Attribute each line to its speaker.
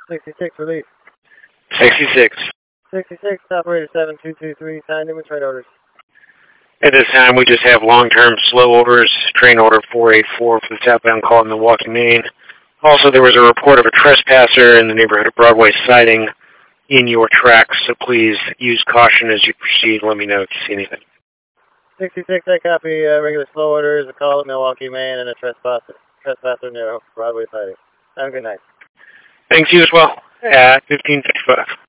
Speaker 1: 66, release.
Speaker 2: 66.
Speaker 1: 66, operator 7223, signed in with train orders.
Speaker 2: At this time, we just have long-term slow orders, train order 484 for the southbound call in Milwaukee, Maine. Also, there was a report of a trespasser in the neighborhood of Broadway sighting in your tracks, so please use caution as you proceed. Let me know if you see anything.
Speaker 1: 66, I copy regular slow orders, a call at Milwaukee, Maine, and a trespasser near Broadway sighting. Have a good night.
Speaker 2: Thanks, you as well, at 1555.